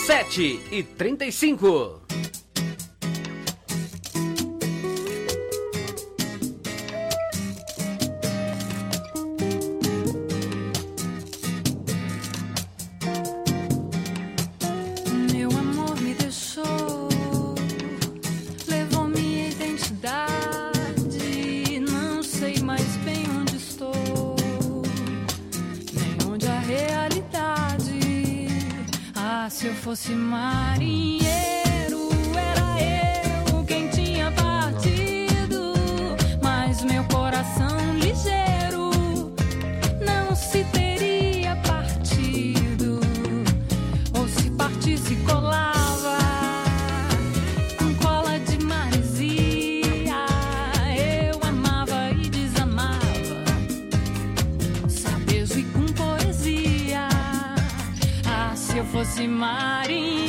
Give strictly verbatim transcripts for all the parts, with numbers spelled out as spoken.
sete e trinta e cinco. Fosse marinheiro, era eu quem tinha partido, mas meu coração ligeiro não se teria partido, ou se partisse colava com cola de maresia. Eu amava e desamava, sabejo e com poesia. Ah, se eu fosse marinheiro,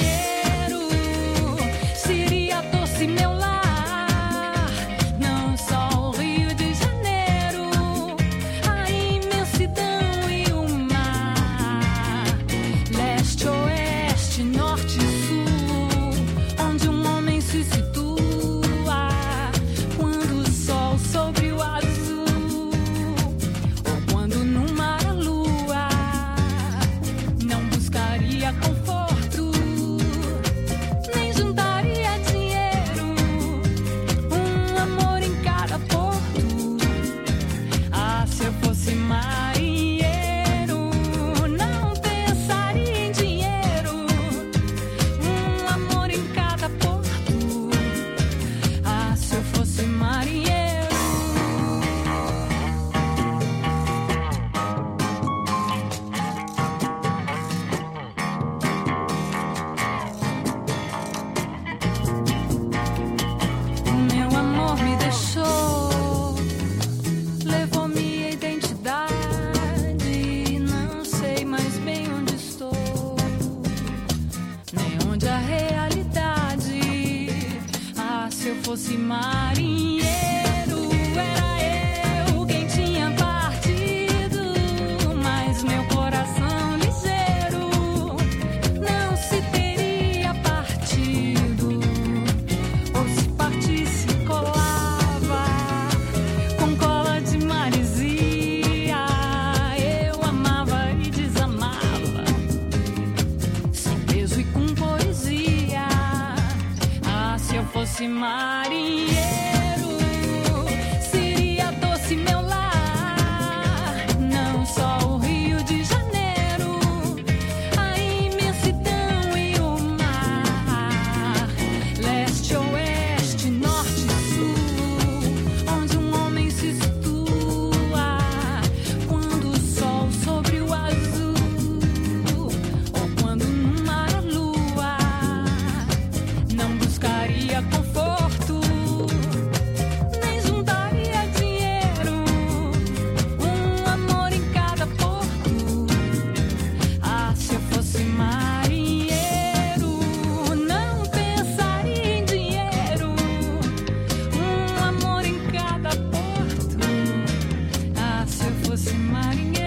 seria doce meu lar, não só o Rio de Janeiro, a imensidão e o mar, leste, oeste, norte e sul, onde um homem se situa quando o sol sobre o azul, ou quando no mar a lua não buscaria conforto, nem juntaria dinheiro, um amor em cada porto. Ah, se eu fosse marinheiro, não pensaria em dinheiro, um amor em cada porto. Ah, se eu fosse marinheiro. Meu amor me deixou, levou minha identidade, não sei mais bem onde estou, nem onde a realidade. Ah, se eu fosse marinheiro, era eu quem tinha partido, mas meu coração ligeiro não se teria partido, ou se partisse colava com cola de maresia. Eu amava e desamava, sem peso e com poesia. Ah, se eu fosse marinheiro, seria doce meu lar, não só o Rio de Janeiro, a imensidão e o mar, leste, oeste, norte e sul, onde um homem se situa quando o sol sobre o azul, ou quando no mar a lua não buscaria conforto, nem juntaria dinheiro, um amor em cada porto. Ah, se eu fosse marinheiro, não pensaria em dinheiro, um amor em cada porto. Ah, se eu fosse marinheiro.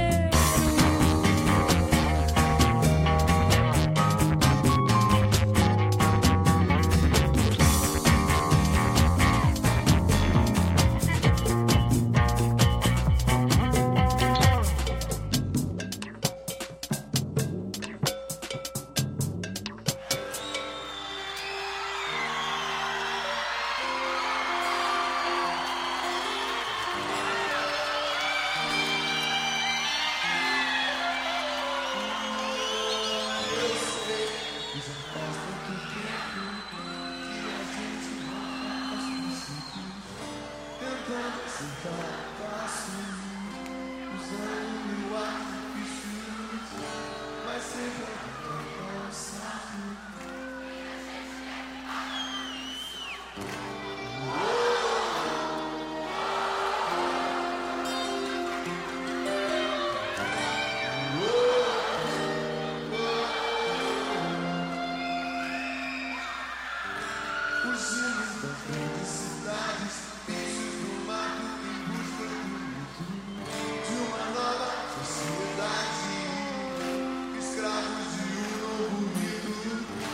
Escravos de um novo mito.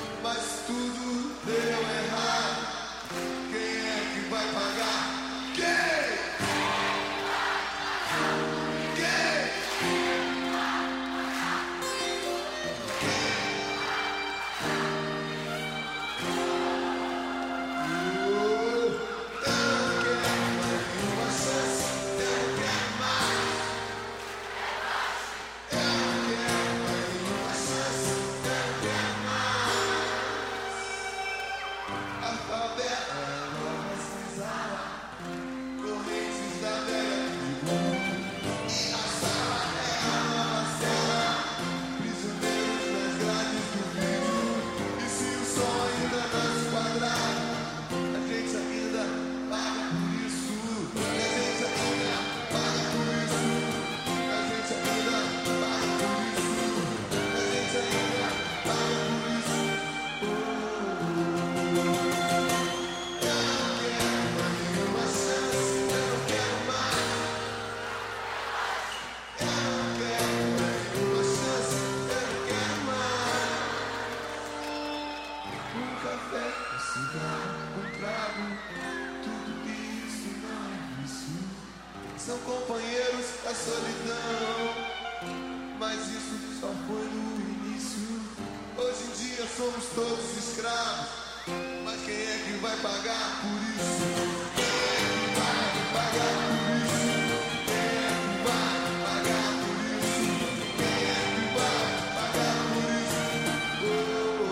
Um café, um cigarro, um trago, tudo isso não é vício. São companheiros da solidão, mas isso só foi no início. Hoje em dia somos todos escravos, mas quem é que vai pagar por isso? Quem é que vai pagar por isso? Quem é que vai pagar por isso? Quem é que vai pagar por isso? Oh, oh,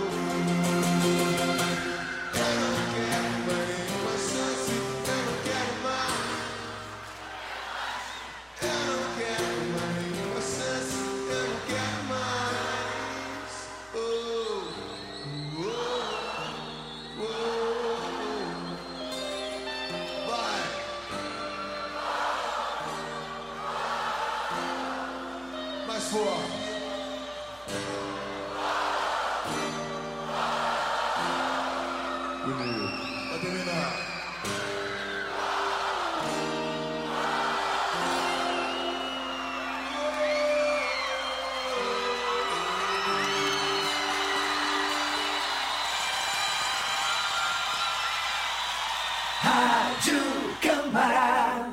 oh. Eu não quero mais nenhuma chance, eu não quero mais. Eu não quero mais nenhuma chance, eu não quero mais. Oh, oh, oh, oh. Vai. Mais forte. Bonito. Vai terminar. Rádio Câmara.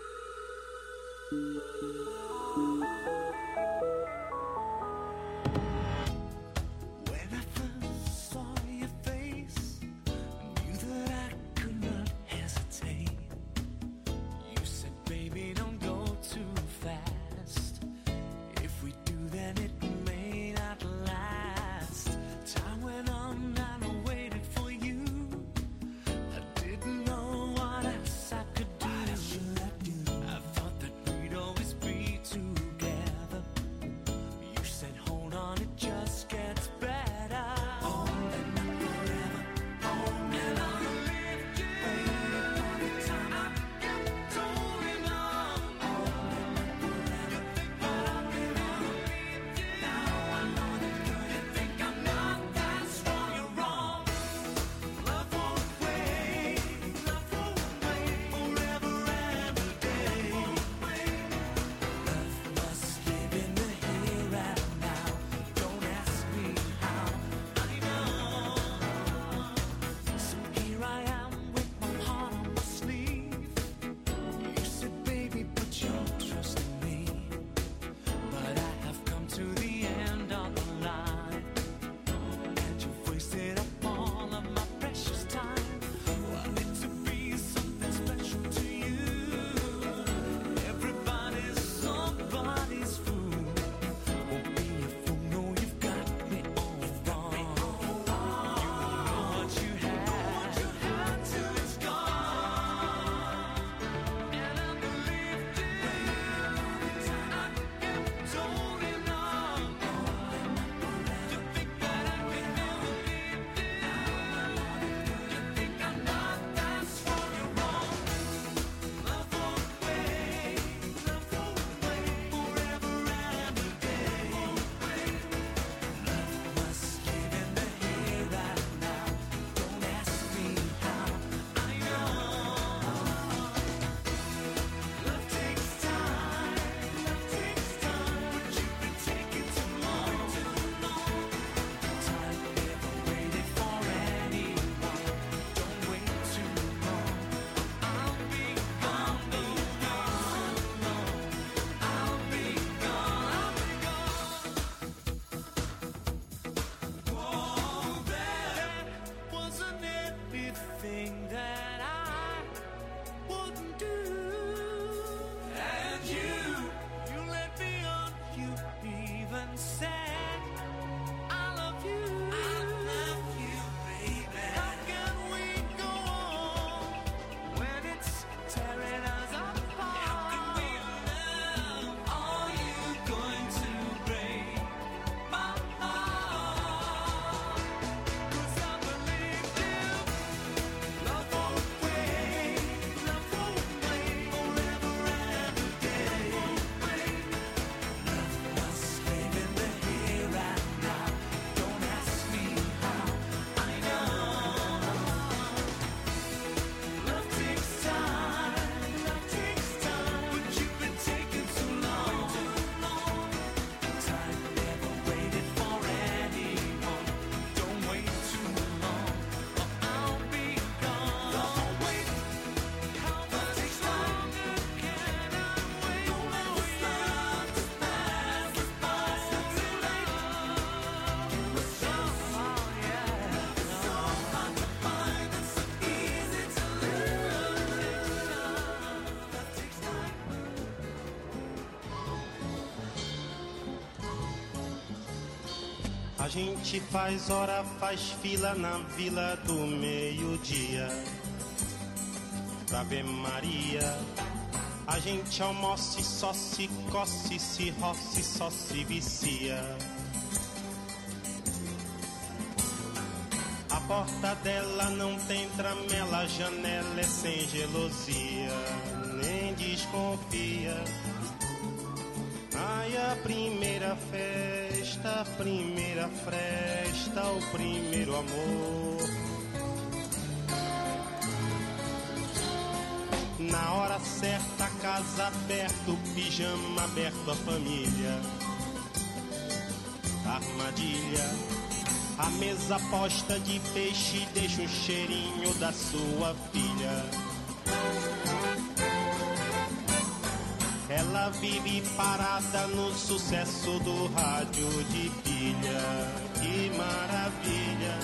When I first saw your face, knew that I could not hesitate. You said, baby, don't go too fast. If we do, then it may not last. Time went on and I waited for you. I didn't know what else I could do. A gente faz hora, faz fila na vila do meio-dia pra ver Maria. A gente almoça e só se coce, se roce, só se vicia. A porta dela não tem tramela, a janela é sem gelosia, nem desconfia. Ai, a primeira festa, a primeira fresta, o primeiro amor. Na hora certa, a casa aberta, o pijama aberto, a família. Armadilha, a mesa posta de peixe deixa o cheirinho da sua filha. Ela vive parada no sucesso do rádio de pilha. Que maravilha.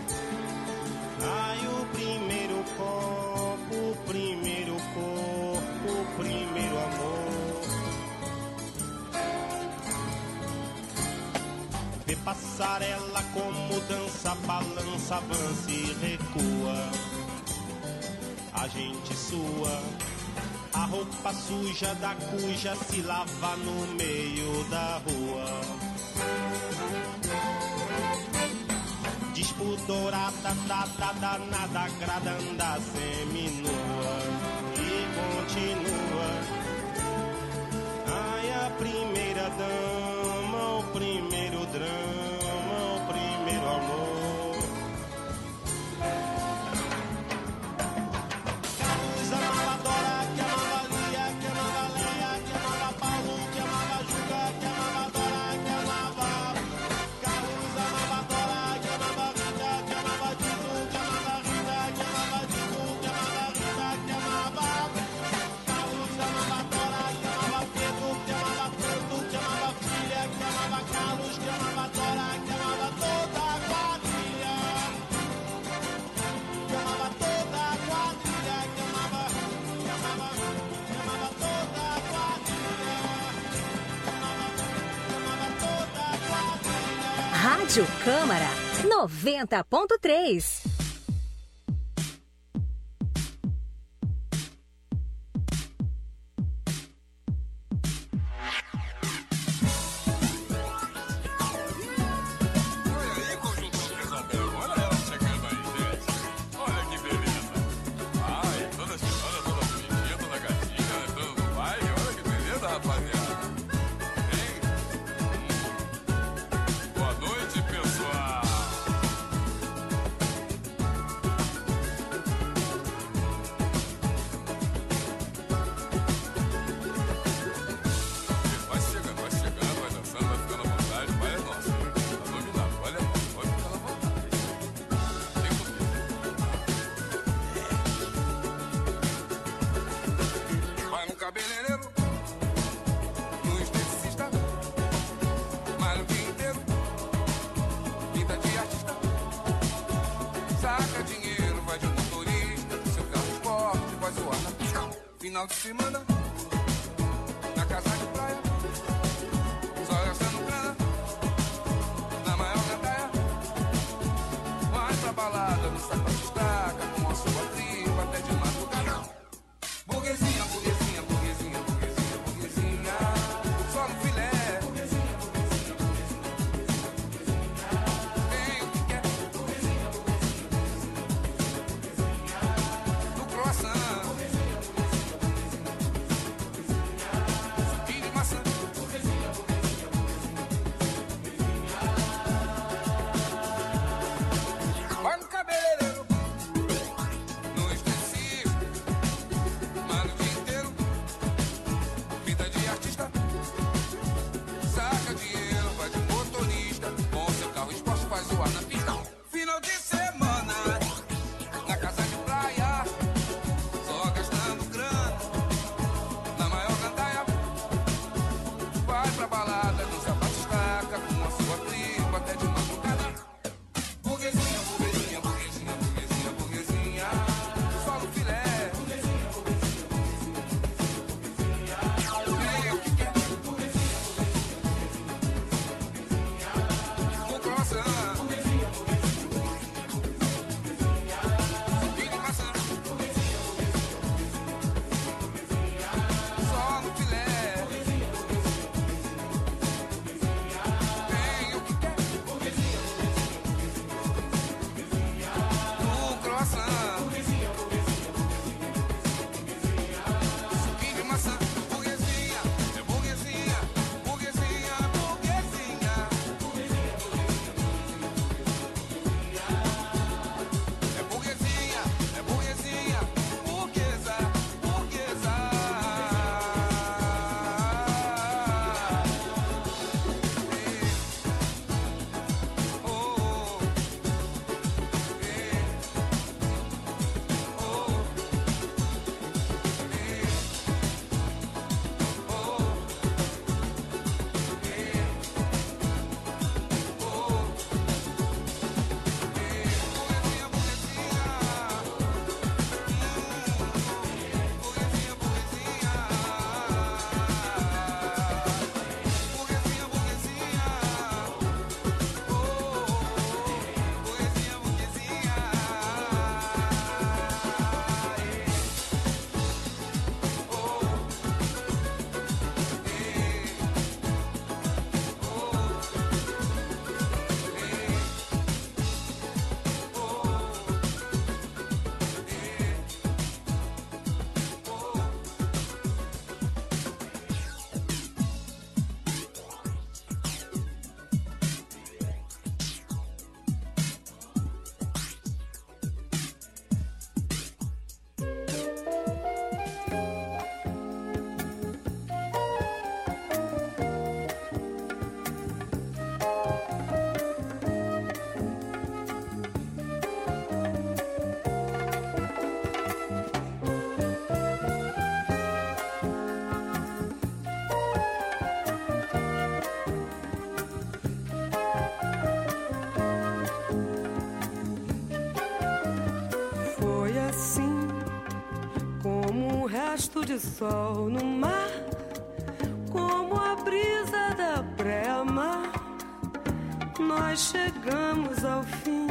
Ai, o primeiro copo, o primeiro corpo, o primeiro amor. Vê passarela como dança, balança, avança e recua. A gente sua. A roupa suja da cuja se lava no meio da rua. Despudorada, dada, danada, gradanda, seminua. E continua. Ai, a primeira dama, o primeiro drama, o primeiro amor. Rádio Câmara noventa ponto três. Final de semana, na casa de praia, só gastando grana, na maior gandaia. Vai pra balada, no saco de estaca, com a sua tripa até de madrugada. Burguesinha, burguesinha, burguesinha, burguesinha, burguesinha, só no filé. Burguesinha, burguesinha, burguesinha, burguesinha, tem o que quer. Burguesinha, burguesinha, burguesinha, burguesinha, no croissant. rasto de sol no mar, como a brisa da pré-mar, nós chegamos ao fim.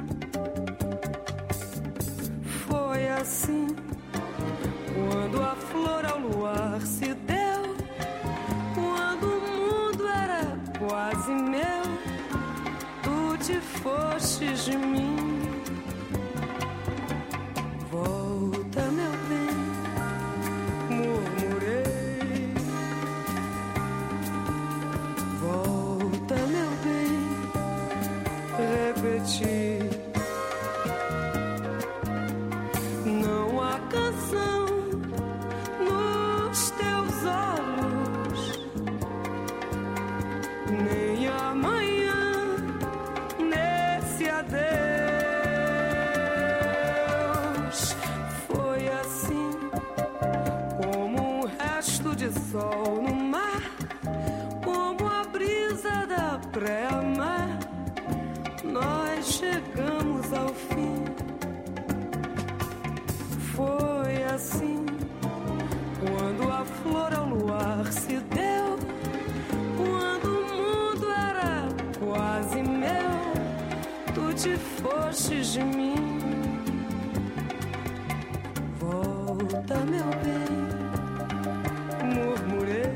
Foi assim, quando a flor ao luar se deu, quando o mundo era quase meu, tu te fostes de mim. Volta, meu bem, murmurei. Volta, meu bem, repeti. Não há canção nos teus olhos, nem amanhã nesse adeus. Foi assim, como um resto de sol no mar, como a brisa da pré-mar, nós chegamos ao fim. Foi assim, quando a flor ao luar se deu, quando o mundo era quase meu, tu te fostes de mim. Volta, meu bem, murmurei.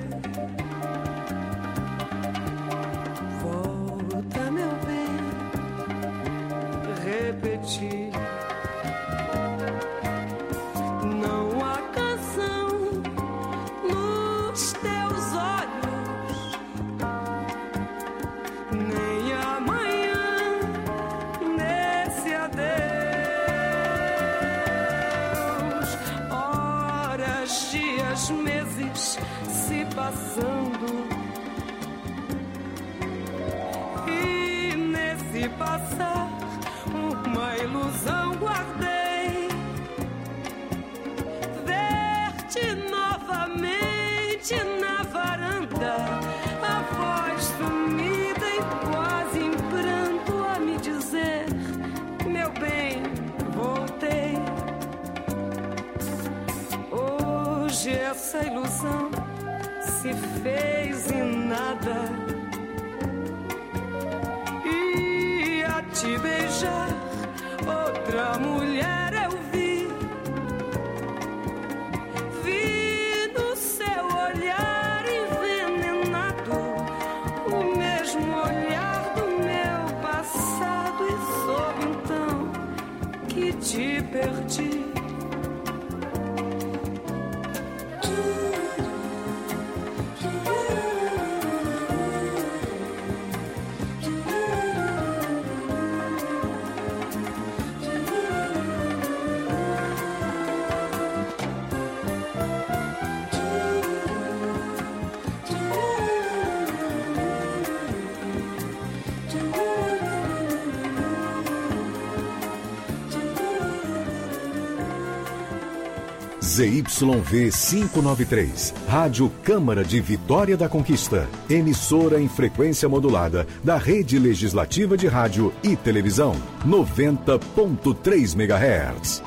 Volta, meu bem, repeti. Não há canção nos teus olhos, nem amanhã nesse adeus. Horas, dias, meses se passando, e nesse passar uma ilusão guardei, ver-te novamente na varanda, a voz sumida e quase em pranto a me dizer: meu bem, voltei. Hoje essa ilusão se fez em nada, e a te beijar outra mulher eu vi. Vi no seu olhar envenenado o mesmo olhar do meu passado, e soube então que te perdi. Z Y V quinhentos e noventa e três, Rádio Câmara de Vitória da Conquista, emissora em frequência modulada da Rede Legislativa de Rádio e Televisão, noventa ponto três megahertz.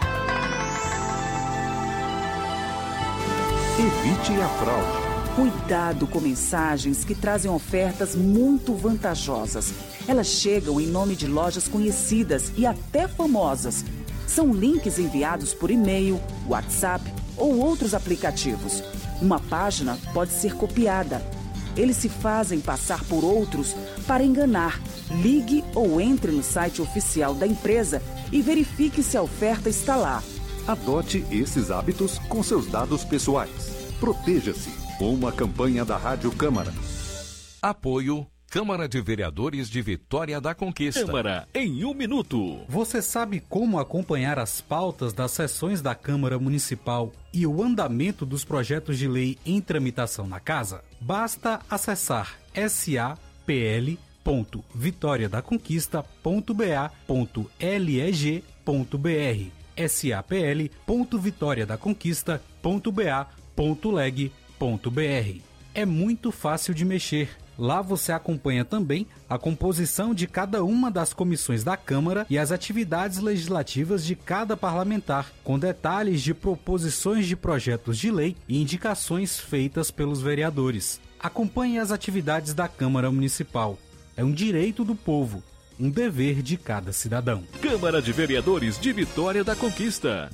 Evite a fraude. Cuidado com mensagens que trazem ofertas muito vantajosas. Elas chegam em nome de lojas conhecidas e até famosas. São links enviados por e-mail, WhatsApp ou outros aplicativos. Uma página pode ser copiada. Eles se fazem passar por outros para enganar. Ligue ou entre no site oficial da empresa e verifique se a oferta está lá. Adote esses hábitos com seus dados pessoais. Proteja-se. Uma campanha da Rádio Câmara. Apoio Câmara de Vereadores de Vitória da Conquista. Câmara em um minuto. Você sabe como acompanhar as pautas das sessões da Câmara Municipal e o andamento dos projetos de lei em tramitação na casa? Basta acessar s a p l ponto vitória da conquista ponto b a ponto leg ponto b r, s a p l ponto vitória da conquista ponto b a ponto leg ponto b r. É muito fácil de mexer. Lá você acompanha também a composição de cada uma das comissões da Câmara e as atividades legislativas de cada parlamentar, com detalhes de proposições de projetos de lei e indicações feitas pelos vereadores. Acompanhe as atividades da Câmara Municipal. É um direito do povo, um dever de cada cidadão. Câmara de Vereadores de Vitória da Conquista.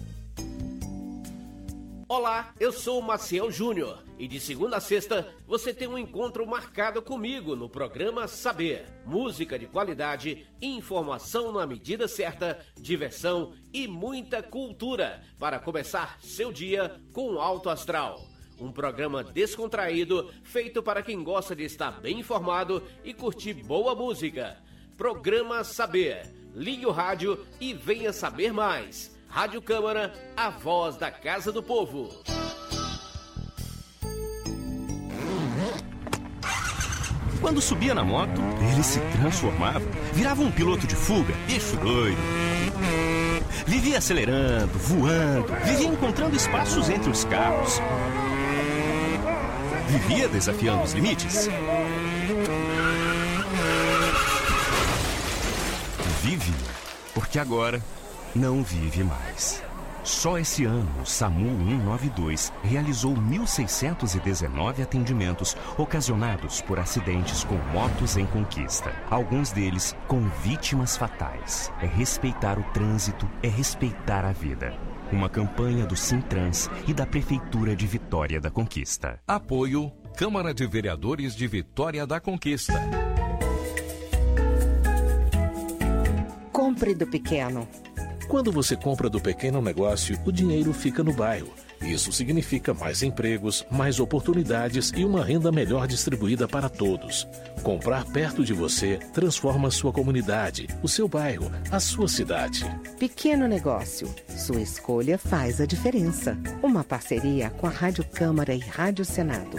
Olá, eu sou o Maciel Júnior e de segunda a sexta você tem um encontro marcado comigo no programa Saber. Música de qualidade, informação na medida certa, diversão e muita cultura para começar seu dia com alto astral. Um programa descontraído feito para quem gosta de estar bem informado e curtir boa música. Programa Saber. Ligue o rádio e venha saber mais. Rádio Câmara, a voz da Casa do Povo. Quando subia na moto, ele se transformava, virava um piloto de fuga, bicho doido. Vivia acelerando, voando, vivia encontrando espaços entre os carros. Vivia desafiando os limites. Vive, porque agora não vive mais. Só esse ano, o SAMU cento e noventa e dois realizou mil seiscentos e dezenove atendimentos ocasionados por acidentes com motos em conquista. Alguns deles com vítimas fatais. É respeitar o trânsito, é respeitar a vida. Uma campanha do Sintrans e da Prefeitura de Vitória da Conquista. Apoio Câmara de Vereadores de Vitória da Conquista. Compre do pequeno. Quando você compra do pequeno negócio, o dinheiro fica no bairro. Isso significa mais empregos, mais oportunidades e uma renda melhor distribuída para todos. Comprar perto de você transforma a sua comunidade, o seu bairro, a sua cidade. Pequeno negócio. Sua escolha faz a diferença. Uma parceria com a Rádio Câmara e Rádio Senado.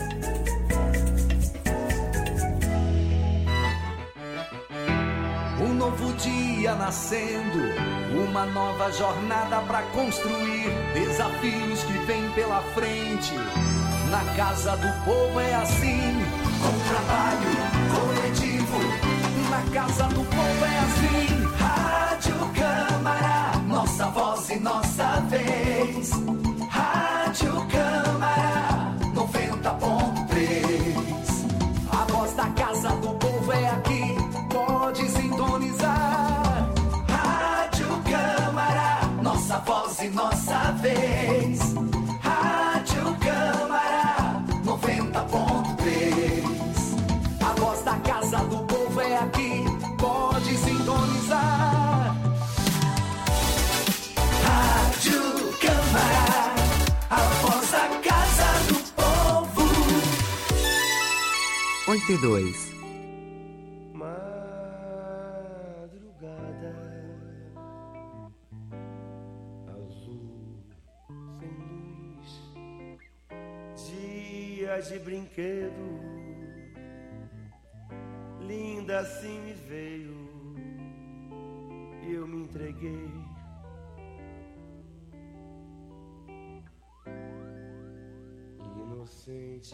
Um novo dia nascendo, uma nova jornada pra construir, desafios que vêm pela frente. Na Casa do Povo é assim, com trabalho coletivo. Na Casa do Povo é assim, Rádio Câmara, nossa voz e nossa vez. Rádio Câmara, noventa ponto três. A voz da Casa do Povo é aqui, pode sintonizar. Rádio Câmara, nossa voz e nossa vez. Rádio Câmara, noventa ponto três. A voz da Casa do Povo é aqui, pode sintonizar. Rádio Câmara, a voz da Casa do Povo. oito e dois. De brinquedo, linda assim me veio e eu me entreguei. Inocentemente,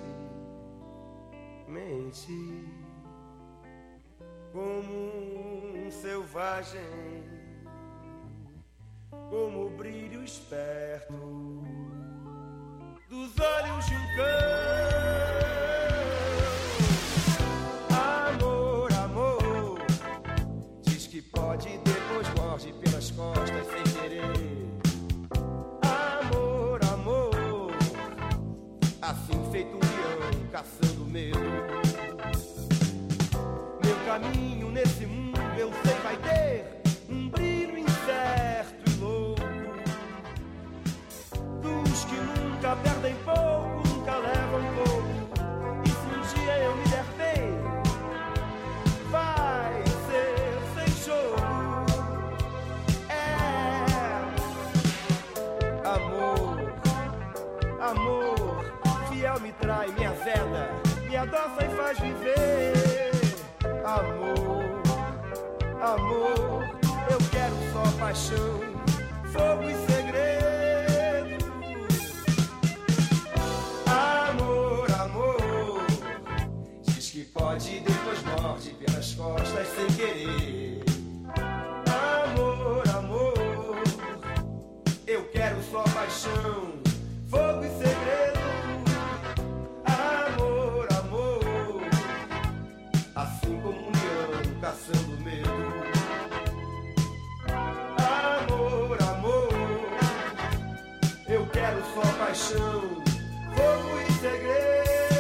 como um selvagem, como o brilho esperto dos olhos de um cão. Amor, amor, diz que pode e depois morde pelas costas sem querer. Amor, amor, assim feito um leão caçando medo. Meu caminho nesse mundo eu sei vai ter um brilho incerto e louco. Dos que nunca perdem pouco, nunca levam pouco. E se um dia eu me der bem, vai ser sem jogo. É amor, amor, fiel me trai, me azeda, me adoça e faz viver. Amor, amor, eu quero só paixão, fogo e segredo. Amor, amor, diz que pode costas sem querer. Amor, amor, eu quero só paixão, fogo e segredo. Amor, amor, assim como um leão caçando medo. Amor, amor, eu quero só paixão, fogo e segredo.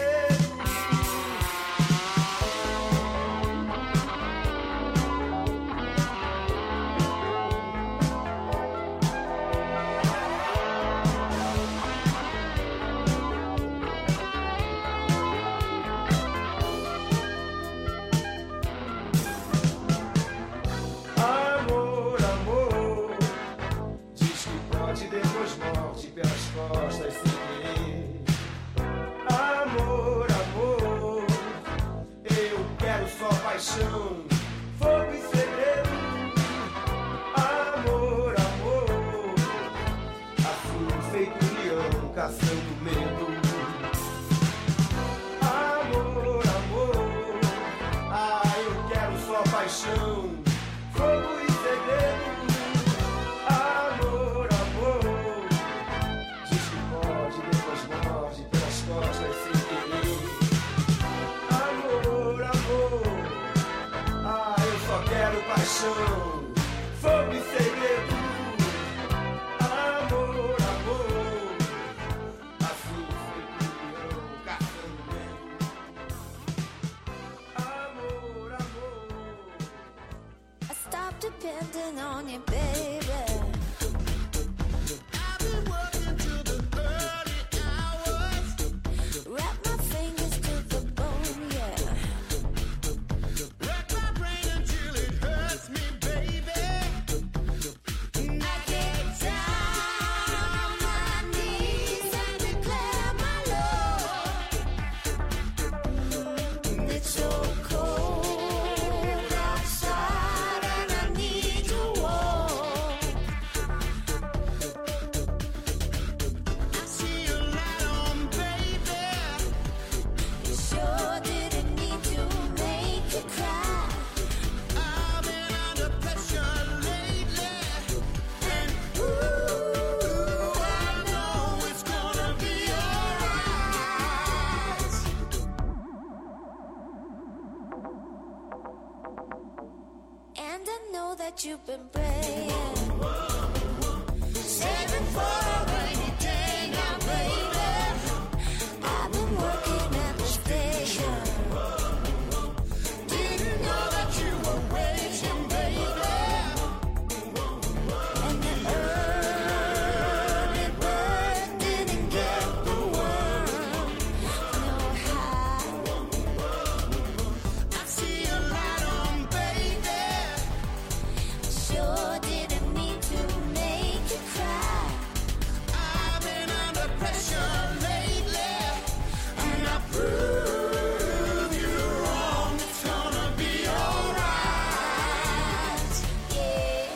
Amor, amor, diz que pode depois morte pelas costas sem querer. Amor, amor, eu quero só paixão, fogo e segredo. Amor, amor, assim feito um leão caçando medo. Amor, amor, ah, eu quero só paixão, fogo e segredo. Amor, amor, diz que pode, depois morde pelas costas sem querer. Amor, amor, ah, eu só quero paixão, fogo e segredo. Amor, amor, assim feito um leão caçando medo. Amor, amor, I stopped depending on you, baby. I've been working till the early hours. Wrap my fingers to the bone, yeah. Wreck my brain until it hurts me, baby. I get down on my knees and declare my love. It's so cold outside and I need your warmth. I see your light on, baby. You sure didn't need to make you cry. I've been under pressure lately, and ooh, I know it's gonna be alright. And I know that you've been praying, saving for a rainy day now, baby. I've been working at the station. Didn't know that you were waiting, baby. And the early bird didn't get the worm. No how. I see your light on, baby. Sure didn't mean to make you cry. I've been under pressure lately, and I prove you wrong. It's gonna be alright. Yeah.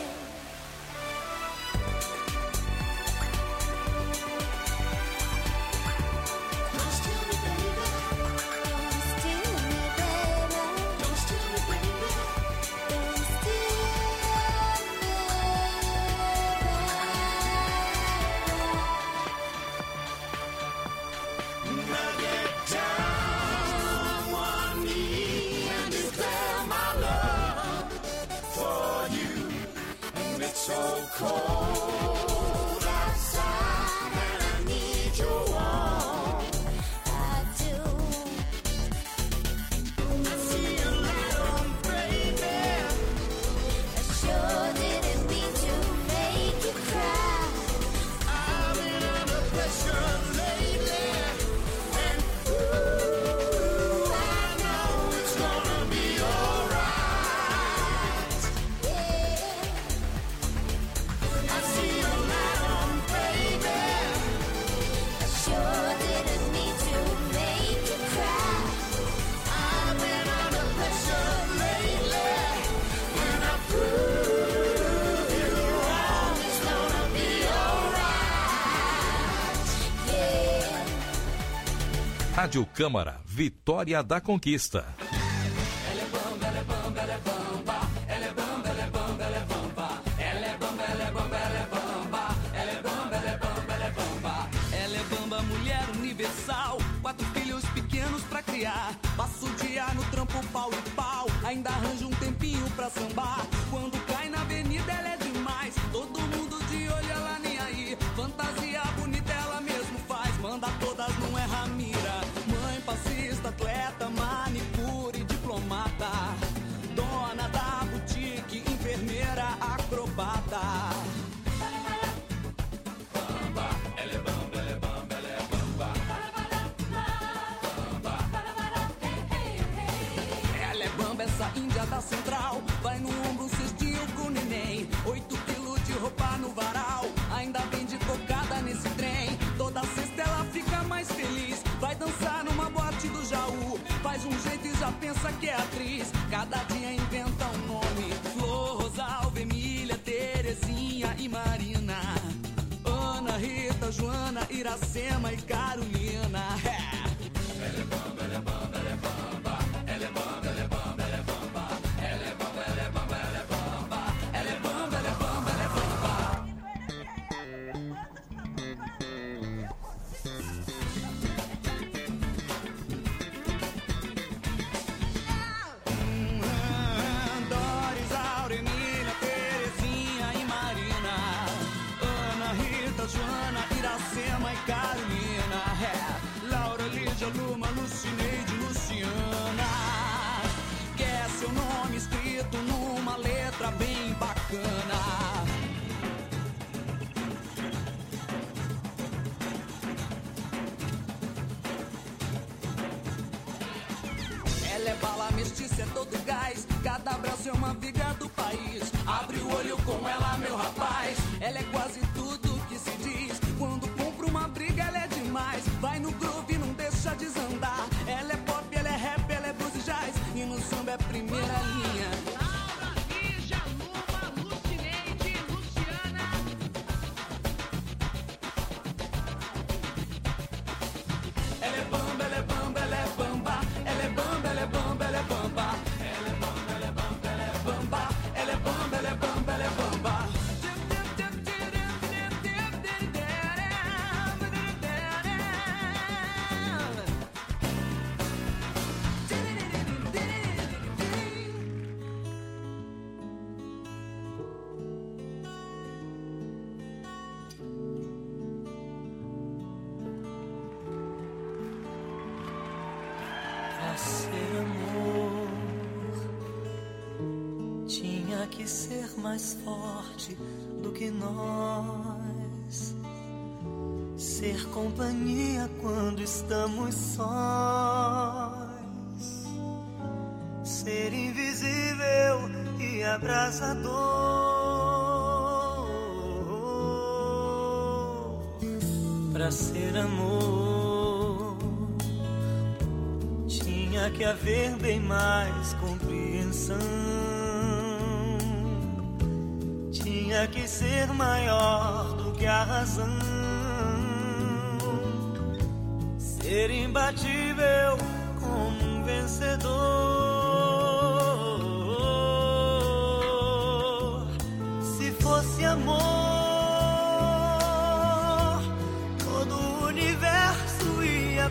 Don't steal me, baby. Don't steal me, baby. Don't steal me, baby. Don't steal me, baby. I get down on one knee and declare my love for you. And it's so cold outside and I need your warmth. I do. I see your light on, baby. I sure didn't mean to make you cry. I've been under pressure lately, and ooh, I know it's gonna be alright. Yeah. I see your light on, baby. I sure didn't mean to make you cry. I've been under pressure lately, and I prove you wrong. It's gonna be alright. Yeah. Rádio Câmara, Vitória da Conquista. Ela é bamba, ela é bamba, praia da Central. Vai no ombro um cestinho com neném, oito quilos de roupa no varal. Ainda vem de cocada nesse trem. Toda sexta ela fica mais feliz. Vai dançar numa boate do Jaú. Faz um jeito e já pensa que é atriz. Cada dia inventa um nome. Flor, Rosalva, Emília, Terezinha e Marina. Ana, Rita, Joana, Iracema e Carolina. É. Ela é bamba, ela é bamba, ela é bamba. Ela é bamba, ela é bamba, ela é bamba. Ela é bamba, ela é bamba, ela é bamba. Ela é bamba, ela é bamba, ela é bamba. Doris, Aura, Emília, Terezinha e Marina. Ana, Rita, Joana, Iracema e Carolina. É. Laura, Lídia, Luma, Lucineide, Luciana. Quer seu nome escrito numa letra bem bacana. Ela é bala mestiça, é todo gás. Cada abraço é uma viga do país. Abre o olho com ela, meu rapaz. Ela é quase tudo que se diz. Quando compra uma briga, ela é demais. Vai no groove, não deixa desandar. Ela é pop, ela é rap, ela é blues e jazz. E no samba é primeira linha. Laura, Lígia, Luma, Lucineide, Luciana. Ela é bamba, ela é bamba, ela é bamba. Ela é bamba, ela é bamba, ela é bamba. Ela é bamba, ela é bamba, ela é bamba. Ela é bamba, ela é bamba, ela é bamba. Pra ser amor, tinha que ser mais forte do que nós. Ser companhia quando estamos sós. Ser invisível e abraçador. Pra ser amor, tinha que haver bem mais compreensão. Tinha que ser maior do que a razão. Ser imbatível como um vencedor. Se fosse amor, todo o universo ia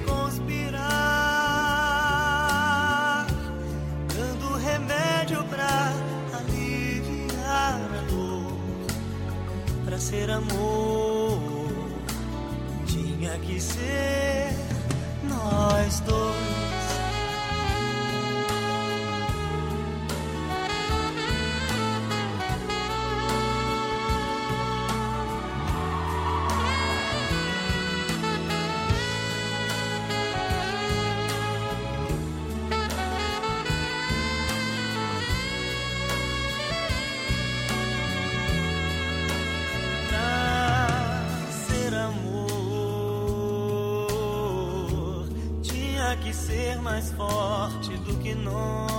conspirar, dando remédio pra aliviar a dor. Pra ser amor, tinha que ser nós dois. Que ser mais forte do que nós.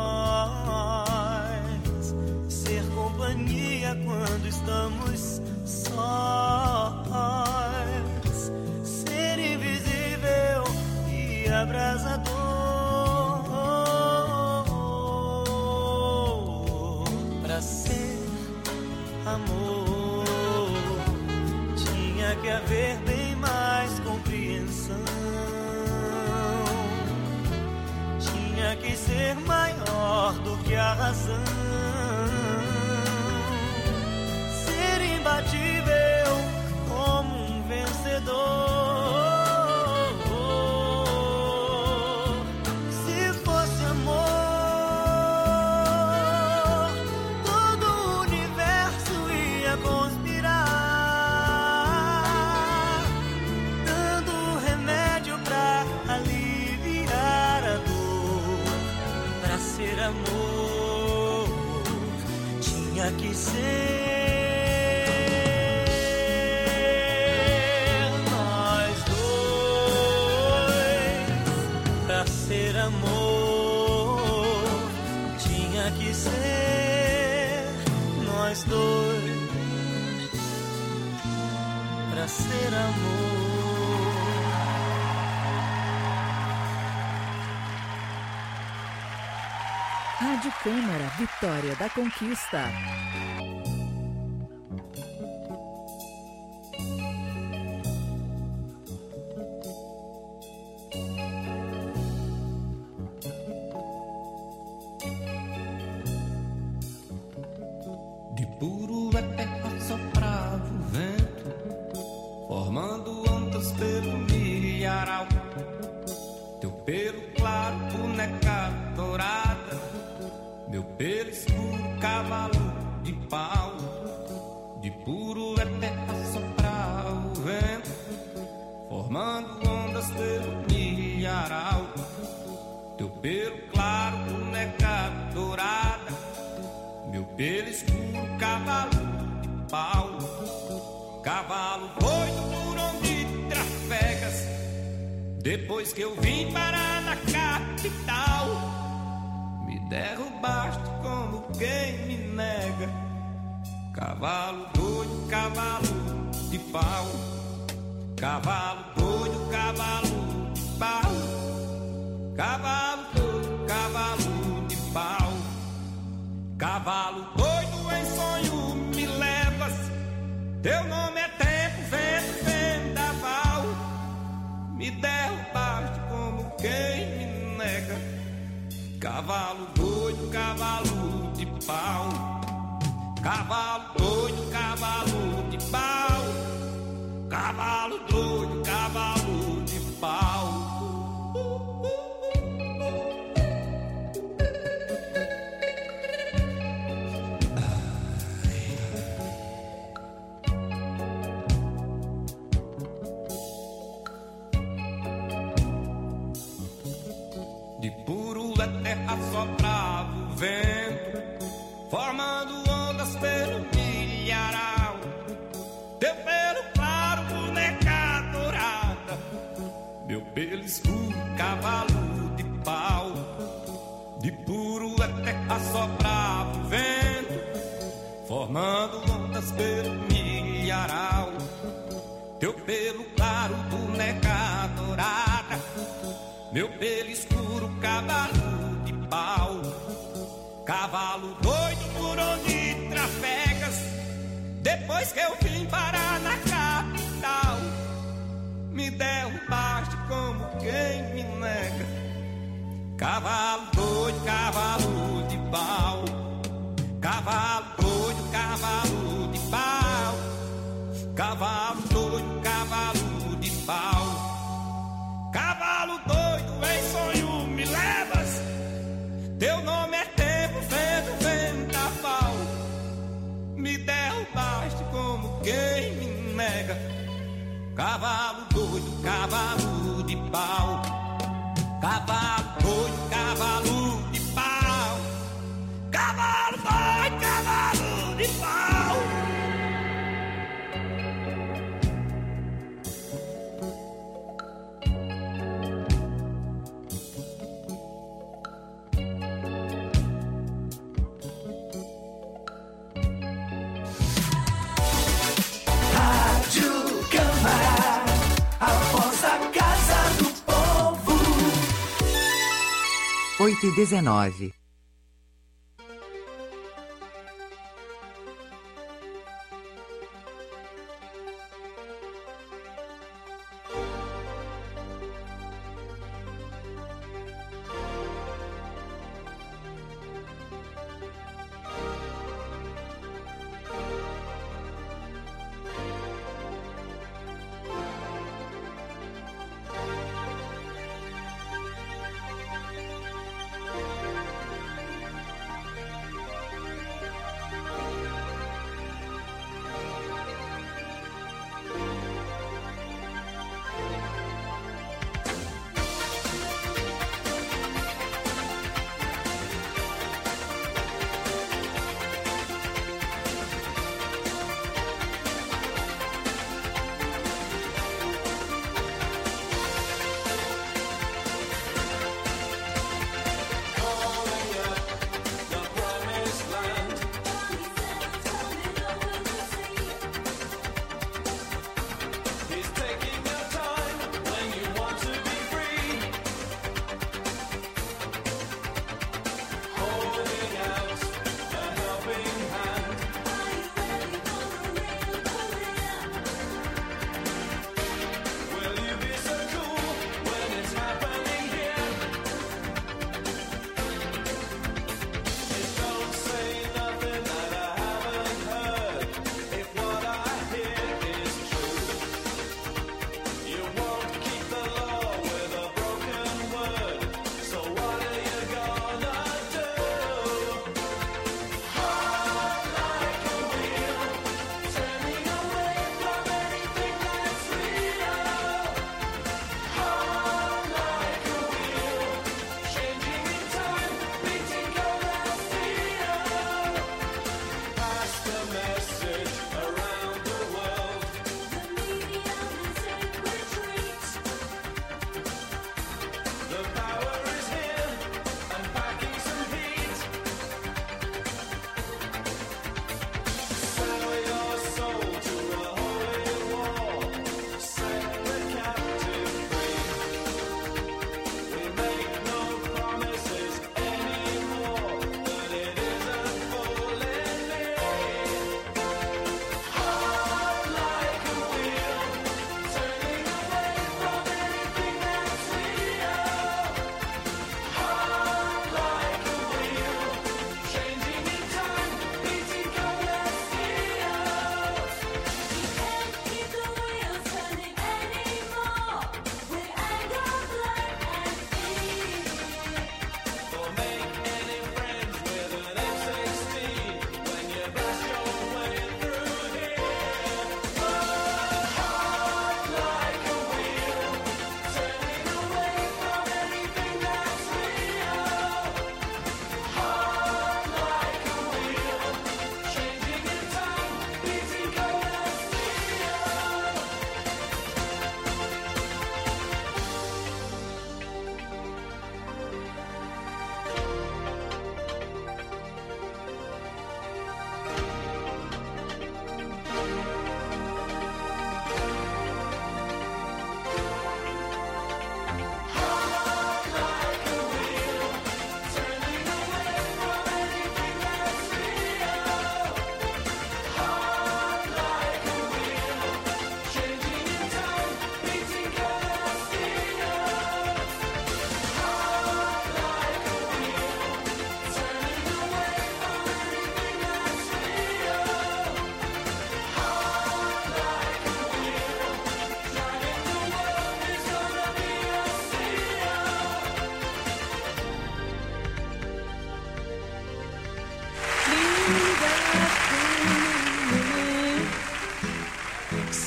Ser companhia quando estamos sós. Ser invisível e abrasador. Pra ser amor, tinha que haver bem mais compreensão. Tinha que ser maior do que a razão. Ser imbatível como um vencedor. Se fosse amor, todo o universo ia conspirar, dando remédio pra aliviar a dor. Pra ser amor, ser nós dois. Pra ser amor, tinha que ser nós dois. Pra ser amor. Rádio Câmara, Vitória da Conquista. De puro é terra soprava o vento, formando ondas pelo milharal. Teu pelo claro, boneca dourada, meu pelo escuro, cavalo de pau. De puro é terra soprava o vento, formando ondas pelo milharal. Teu pelo claro, boneca dourada, meu pelo escuro, cavalo de pau. Cavalo doido por onde trafegas, depois que eu vim parar na capital. Me derrubaste como quem me nega. Cavalo doido, cavalo de pau. Cavalo doido, cavalo de pau. Cavalo doido, cavalo de pau. Cavalo doido, em sonho me levas. Teu nome é tempo, vento, vendaval. Me derrubaste como quem me nega. Cavalo doido, cavalo de pau. Cavalo doido, cavalo de pau. Cavalo doido, cavalo de pau. De puro é terra soprava o vento, formando ondas pelo milharal. Teu pelo claro, boneca dourada, meu pelo escuro, cavalo de pau. De puro é terra soprava o vento, formando ondas pelo milharal. Teu pelo claro, boneca dourada, meu pelo escuro, cavalo de pau. Cavalo doido por onde trafegas, depois que eu vim parar na capital. Me derrubaste como quem me nega. Cavalo doido, cavalo de pau. Cavalo doido, cavalo de pau. Cavalo doido, cavalo de pau. Cavalo doido, em sonho me levas. Teu nome é tempo, vento, vendaval. Me derrubaste como quem me nega. Cavalo doido, cavalo de pau. Cavalo doido, cavalo de pau. Cavalo doido, cavalo de pau. oito e dezenove.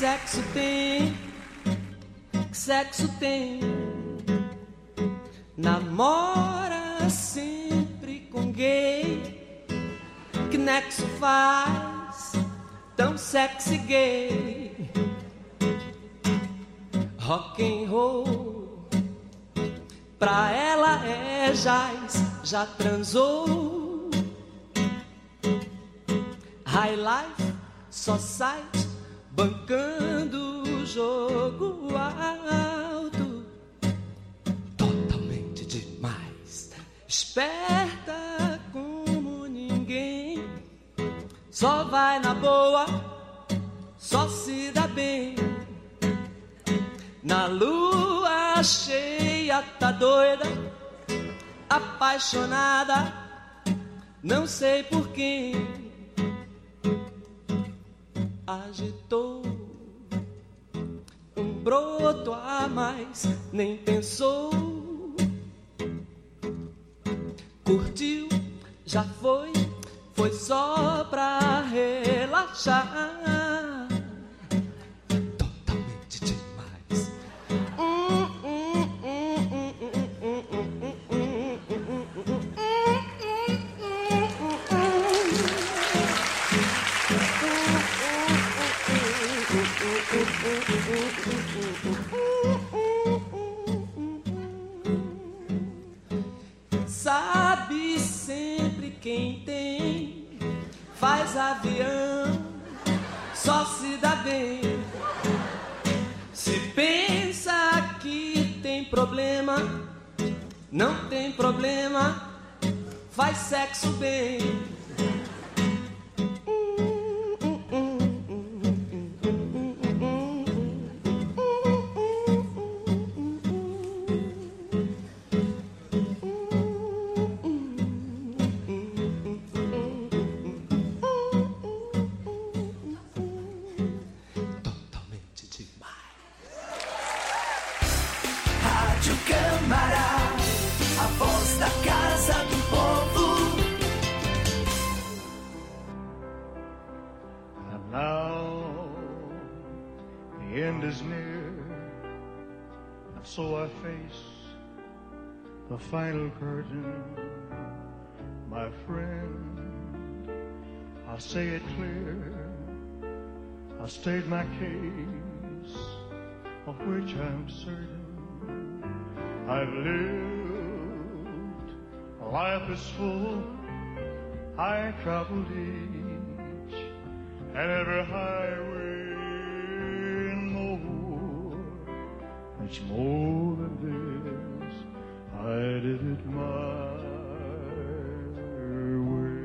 sexo tem? Que sexo tem? Namora sempre com gay. Que nexo faz tão sexy gay? Rock and roll pra ela é jazz, já transou. High life, society, bancando o jogo alto. Totalmente demais, esperta como ninguém. Só vai na boa, só se dá bem. Na lua cheia tá doida, apaixonada, não sei por quem. Agitou um broto a mais, nem pensou. Curtiu, já foi, foi só pra relaxar. Sabe sempre quem tem, faz avião, só se dá bem. Se pensa que tem problema, não tem problema, faz sexo bem. The final curtain, my friend, I'll say it clear, I'll state my case, of which I'm certain. I've lived, life is full, I traveled each and every highway and more, much more than this. I did it my way.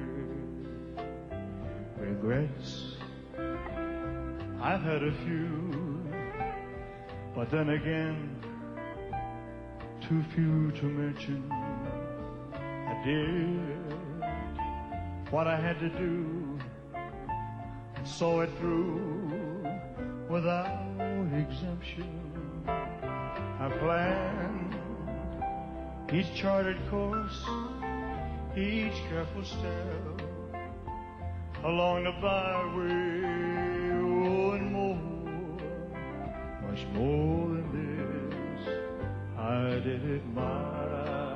Regrets, I've had a few, but then again, too few to mention. I did what I had to do, saw it through without exemption. I planned each charted course, each careful step along the byway, oh, and more, much more than this, I did it my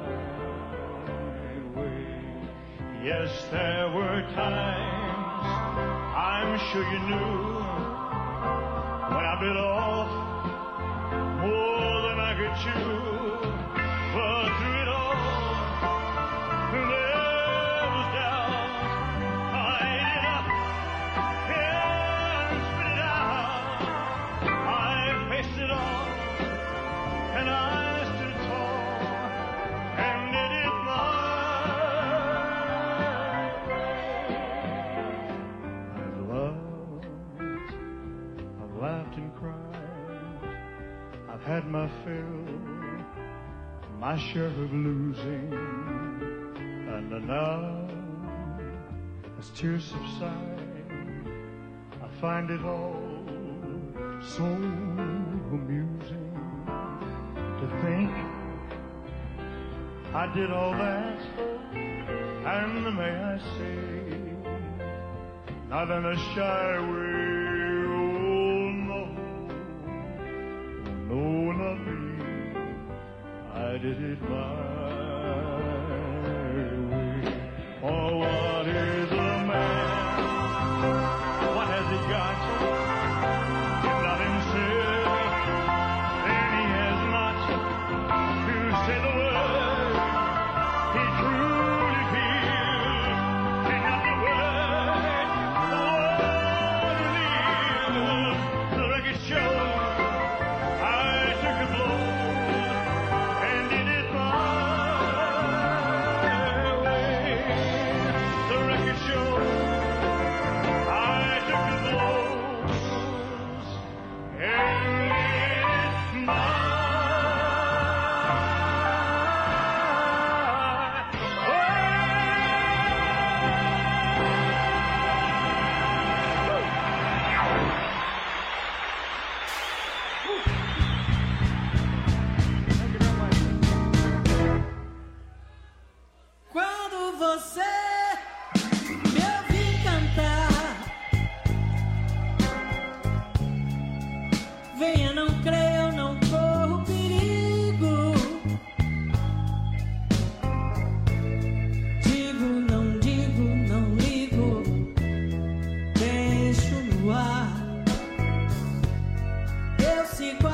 way. Yes, there were times, I'm sure you knew, when I bit off more than I could chew. But through it all, there was doubt. I ate it up and spit it out. I faced it all, and I stood tall and did it my way. I've loved, I've laughed and cried, I've had my fill, my share of losing, and now, as tears subside, I find it all so amusing to think I did all that, and may I say, not in a shy way, oh no, se